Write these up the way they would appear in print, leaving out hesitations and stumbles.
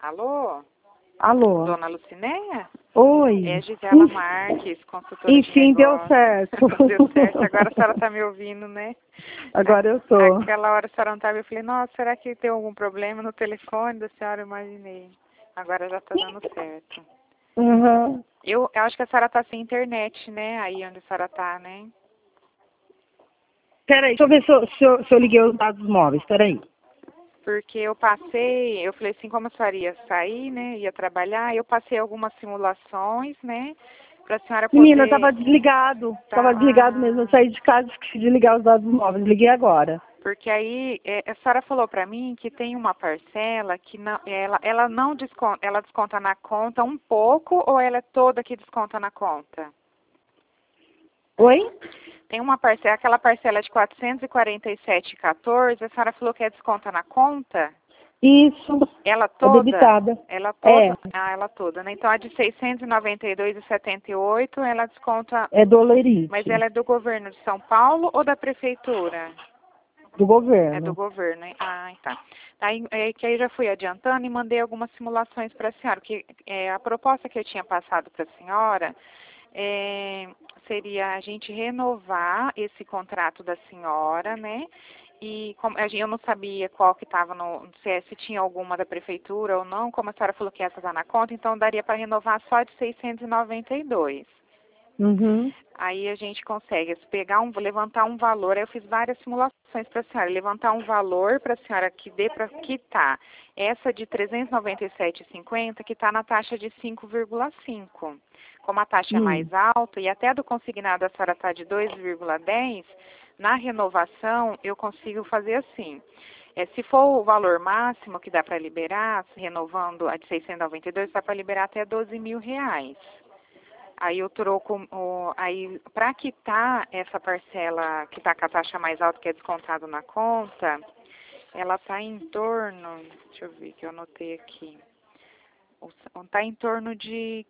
Alô? Alô? Dona Lucinéia? Oi. É Gisela Marques, consultora Enfim, de deu negócios. certo. Deu certo. Agora a senhora está me ouvindo, né? Agora eu tô. Aquela hora a senhora não estava, eu falei, nossa, será que tem algum problema no telefone da senhora? Eu imaginei. Agora já está dando certo. Uhum. Eu acho que a senhora está sem internet, né? Aí onde a senhora está, né? Peraí, deixa eu ver se eu liguei os dados móveis, peraí. Porque eu falei assim, como a senhora ia sair, né? Ia trabalhar, eu passei algumas simulações, né? Para a senhora poder... Menina, tava desligado. Tava desligado mesmo. Eu saí de casa e esqueci de ligar os dados móveis. Liguei agora. Porque aí a senhora falou para mim que tem uma parcela que não, ela não desconta, ela desconta na conta um pouco ou ela é toda que desconta na conta? Oi? Tem uma parcela, aquela parcela de 447,14, a senhora falou que é desconta na conta? Isso. Ela É toda? debitada. Ela toda? É. Ah, ela toda, né? Então a de 692,78 ela desconta, É do mas Olerite. ela é do governo de São Paulo ou da prefeitura? Do É do governo. governo, hein? Ah, tá. Aí, que aí já fui adiantando e mandei algumas simulações para a senhora, porque a proposta que eu tinha passado para a senhora seria a gente renovar esse contrato da senhora, né? E como, eu não sabia qual que estava se tinha alguma da prefeitura ou não, como a senhora falou que essa está na conta, então daria para renovar só de 692. Uhum. Aí a gente consegue levantar um valor. Aí eu fiz várias simulações para a senhora. Levantar um valor para a senhora que dê para quitar essa de 397,50 que está na taxa de 5,5. Como a taxa é mais alta e até a do consignado a senhora está de 2,10, na renovação eu consigo fazer assim. Se for o valor máximo que dá para liberar, renovando a de 692, dá para liberar até R$ 12.000. Aí eu troco, aí para quitar essa parcela que está com a taxa mais alta, que é descontado na conta, ela está em torno, deixa eu ver que eu anotei aqui, está em torno de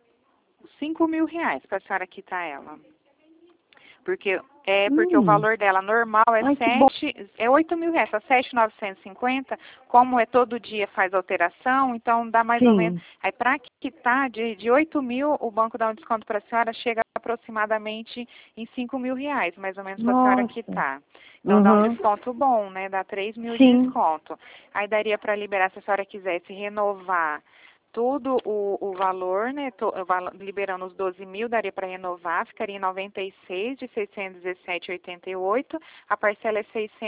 R$ 5.000 para a senhora quitar ela. Porque o valor dela normal é Ai, que bom. R$ 8.000, tá 7.950, como é todo dia faz alteração, então dá mais ou menos. Sim. Aí para quitar de 8.000, o banco dá um desconto para a senhora, chega aproximadamente em R$ 5.000, mais ou menos, para a senhora Nossa. quitar. Então dá um Uhum. desconto bom, né? Dá 3.000 de Sim. desconto. Aí daria para liberar, se a senhora quisesse renovar tudo o valor, né, liberando os 12.000, daria para renovar, ficaria em 96 de 617,88, a parcela é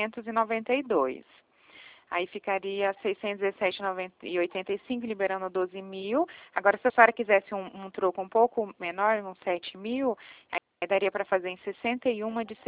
692. Aí ficaria 617,85, liberando 12.000. Agora, se a senhora quisesse um troco um pouco menor, uns 7.000, aí daria para fazer em 61 de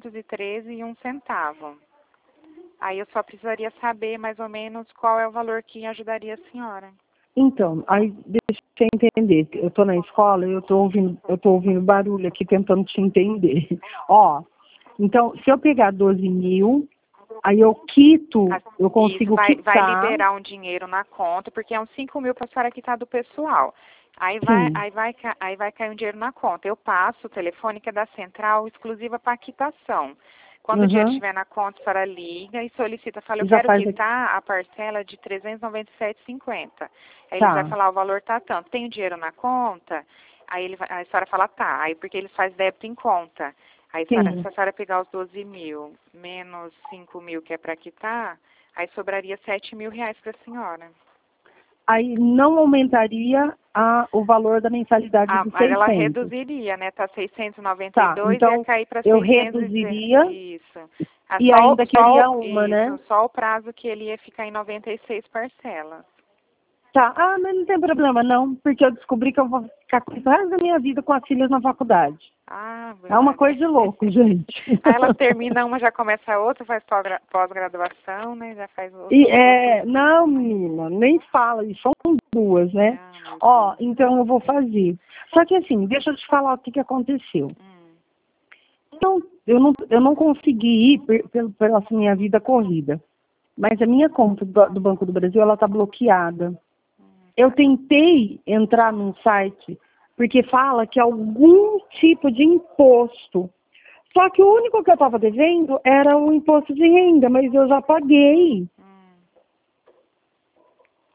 613,01. Aí eu só precisaria saber mais ou menos qual é o valor que ajudaria a senhora. Então, aí deixa eu entender. Eu tô na escola e eu tô ouvindo barulho aqui tentando te entender. Ó, então, se eu pegar 12.000, aí eu quito, eu Isso, consigo vai quitar. liberar um dinheiro na conta, porque é uns 5.000 para a senhora quitar do pessoal. Sim. Aí vai cair um dinheiro na conta. Eu passo o telefone que é da central exclusiva para quitação. Quando o dinheiro Uhum. estiver na conta, a senhora liga e solicita, fala, eu Já quero faz aqui. quitar a parcela de 397,50. Aí eles vão Tá. falar, o valor tá tanto. Tem o dinheiro na conta? Aí a senhora fala, tá. Aí porque eles fazem débito em conta. Aí se Sim. a senhora pegar os 12.000 menos 5.000 que é para quitar, aí sobraria R$ 7.000 para a senhora. Aí não aumentaria o valor da mensalidade de Mas ela 600. reduziria, né? Tá Tá, 692 ia então cair para eu 600 reduziria isso. e ainda queria uma, né? Isso, só o prazo que ele ia ficar em 96 parcelas. Tá, mas não tem problema não, porque eu descobri que eu vou ficar com o resto da minha vida com as filhas na faculdade. É uma coisa de louco, gente. Aí ela termina uma, já começa a outra, faz pós-graduação, né? Já faz Não, menina, nem fala, e são duas, né? Ó, então eu vou fazer. Só que assim, deixa eu te falar o que aconteceu. Então, eu não consegui ir pela minha vida corrida. Mas a minha conta do Banco do Brasil, ela tá bloqueada. Eu tentei entrar num site, porque fala que é algum tipo de imposto. Só que o único que eu estava devendo era o imposto de renda, mas eu já paguei.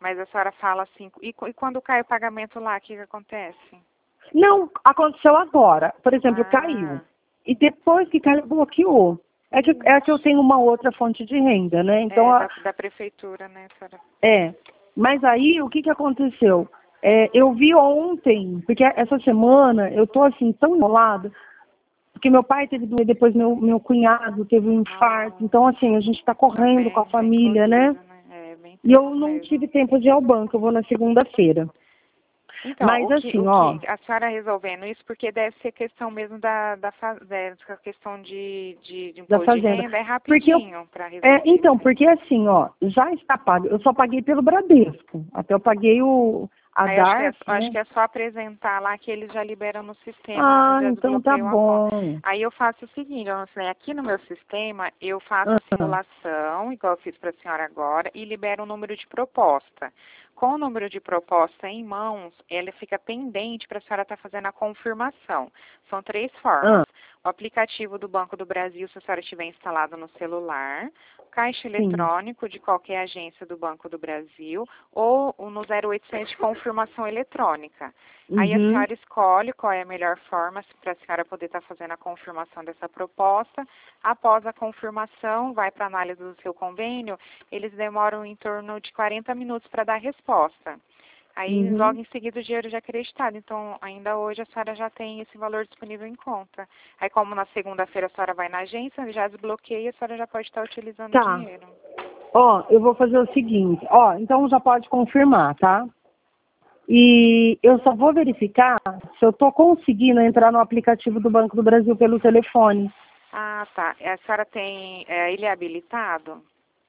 Mas a senhora fala assim, e quando cai o pagamento lá, o que acontece? Não, aconteceu agora. Por exemplo, caiu. E depois que caiu, bloqueou. É que eu tenho uma outra fonte de renda, né? Então, da prefeitura, né, senhora? Mas aí, o que aconteceu? Eu vi ontem, porque essa semana eu tô assim, tão enrolada, porque meu pai teve doença, depois meu cunhado teve um infarto. Então, assim, a gente está correndo com a família, né? E eu não tive tempo de ir ao banco, eu vou na segunda-feira. Então, mas assim, ó, a senhora resolvendo isso, porque deve ser questão mesmo da questão de imposto de renda, é rapidinho para resolver. Então, porque assim, ó, já está pago, eu só paguei pelo Bradesco, até eu paguei a DARF, né? Acho que é só apresentar lá que eles já liberam no sistema, já então tá desbloqueiam a conta. bom. Aí eu faço o seguinte, aqui no meu sistema, eu faço a simulação, igual eu fiz para a senhora agora, e libero o número de proposta. Com o número de proposta em mãos, ele fica pendente para a senhora estar fazendo a confirmação. São 3 formas. O aplicativo do Banco do Brasil, se a senhora tiver instalado no celular, caixa eletrônico de qualquer agência do Banco do Brasil ou no 0800 de confirmação eletrônica. Aí a senhora escolhe qual é a melhor forma para a senhora poder estar fazendo a confirmação dessa proposta. Após a confirmação, vai para a análise do seu convênio, eles demoram em torno de 40 minutos para dar a resposta. Aí, logo em seguida, o dinheiro já é acreditado. Então, ainda hoje, a senhora já tem esse valor disponível em conta. Aí, como na segunda-feira a senhora vai na agência, já desbloqueia, a senhora já pode estar utilizando o dinheiro. Ó, eu vou fazer o seguinte. Ó, então já pode confirmar, tá? E eu só vou verificar se eu estou conseguindo entrar no aplicativo do Banco do Brasil pelo telefone. Ah, tá. A senhora tem... ele é habilitado?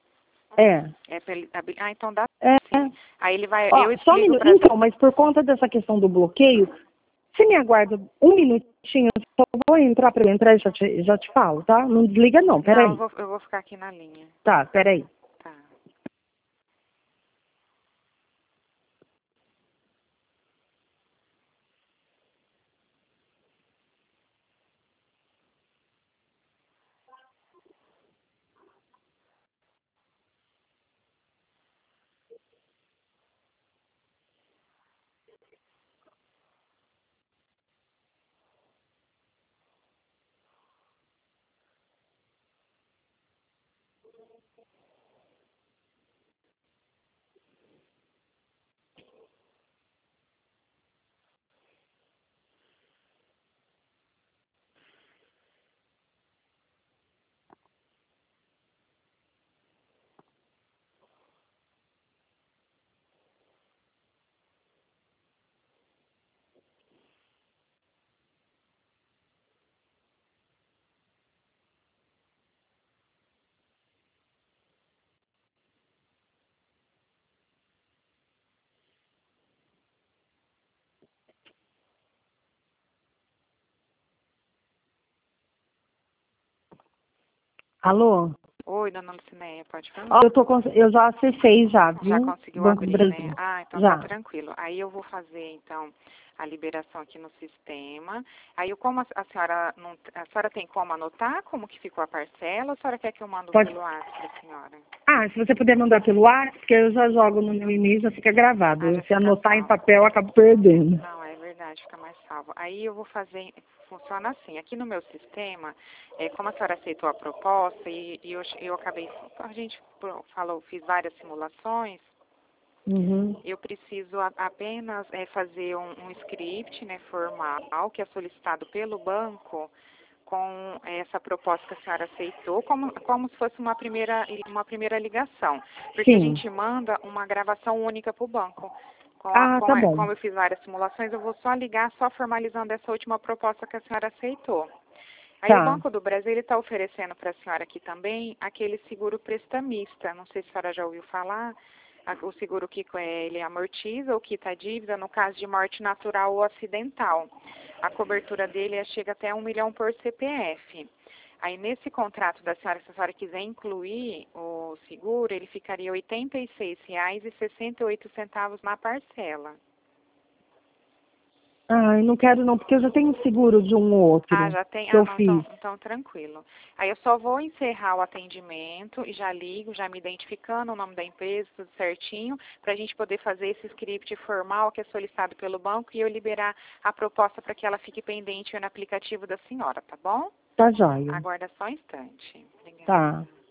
Então dá sim. Aí ele vai... eu só explico pra... Então, mas por conta dessa questão do bloqueio, você me aguarda um minutinho, eu só vou entrar para eu entrar e já te falo, tá? Não desliga não, peraí. Não, eu vou ficar aqui na linha. Tá, peraí. Tá. Alô? Oi, dona Lucinéia, pode falar? Eu já acessei já, viu? Já conseguiu Banco abrir, do Brasil. né? Ah, então já. tá tranquilo. Aí eu vou fazer, então, a liberação aqui no sistema. Aí, como a senhora não... A senhora tem como anotar como que ficou a parcela, ou a senhora quer que eu mando pelo WhatsApp para a senhora? Se você puder mandar pelo WhatsApp, porque eu já jogo no meu e-mail, já fica gravado. Se anotar em papel, eu acabo perdendo. Não, é verdade, fica mais salvo. Aí eu vou fazer... Funciona assim, aqui no meu sistema, como a senhora aceitou a proposta e eu acabei... A gente fiz várias simulações. Eu preciso apenas fazer um script, né, formal, que é solicitado pelo banco, com essa proposta que a senhora aceitou, como se fosse uma primeira ligação. Porque a gente manda uma gravação única para o banco. Como eu fiz várias simulações, eu vou só ligar, só formalizando essa última proposta que a senhora aceitou. Aí o Banco do Brasil está oferecendo para a senhora aqui também aquele seguro prestamista. Não sei se a senhora já ouviu falar. O seguro que ele amortiza ou quita a dívida no caso de morte natural ou acidental. A cobertura dele chega até 1 milhão por CPF. Aí nesse contrato da senhora, se a senhora quiser incluir o seguro, ele ficaria R$ 86,68 na parcela. Ah, eu não quero não, porque eu já tenho seguro de um outro Ah, já tem? que Ah, eu não, fiz. então tranquilo. Aí eu só vou encerrar o atendimento e já ligo, já me identificando o nome da empresa, tudo certinho, para a gente poder fazer esse script formal que é solicitado pelo banco e eu liberar a proposta para que ela fique pendente no aplicativo da senhora, tá bom? Tá joia. Aguarda só um instante. Obrigada. Tá.